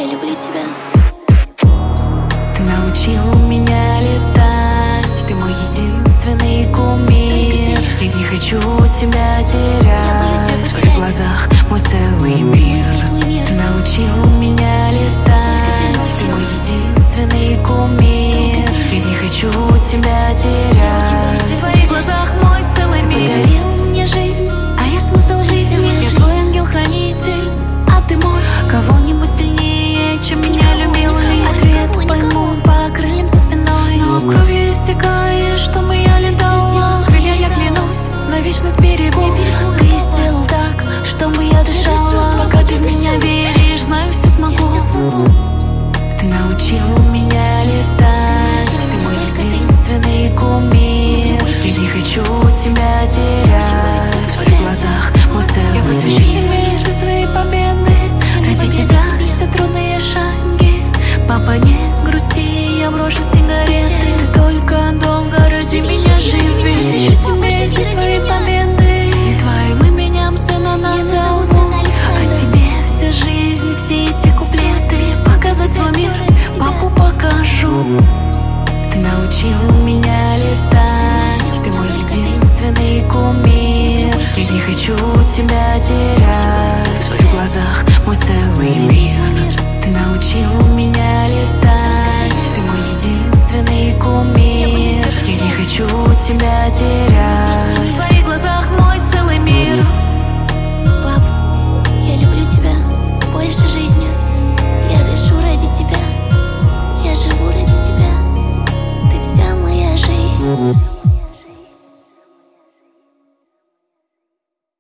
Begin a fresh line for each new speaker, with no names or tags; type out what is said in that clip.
люблю тебя.
Ты научил меня летать, ты мой единственный кумир. Я не хочу тебя терять, в твоих глазах мой целый мир. Ты научил меня летать, ты мой единственный кумир. Я не хочу тебя терять, в твоих глазах мой целый мир.
Подарил мне жизнь, а я смысл жизни.
Я твой ангел-хранитель, а ты мой. Кого-нибудь сильнее, чем меня любил.
Ответ пойму по крыльям за спиной.
Но кровью истекаешь, что моя летала. Крылья я клянусь, на вечность берегу.
Ты сделал так, чтобы я дышала.
Пока ты в меня веришь, знаю, все смогу. Ты научил меня летать, ты мой единственный кумир. Я не хочу тебя терять, в твоих глазах мой целый мир. Я посвящу тебе все свои победы, ради тебя все трудные шаги. Папа, не грусти, я брошу сигареты. Ты только долго ради меня живи. Посвящу тебе все свои победы, и твоим именем сына назову. А тебе вся жизнь, все эти куплеты. Показать свой мир, папу покажу. Ты научил меня летать, ты мой единственный кумир. Я не хочу тебя терять, в твоих глазах мой целый мир. Ты научил меня летать, ты мой единственный кумир. Я не хочу тебя терять, в твоих глазах мой целый мир.
Пап, я люблю тебя больше жизни. Я дышу ради тебя, я живу ради тебя. Ты вся моя жизнь.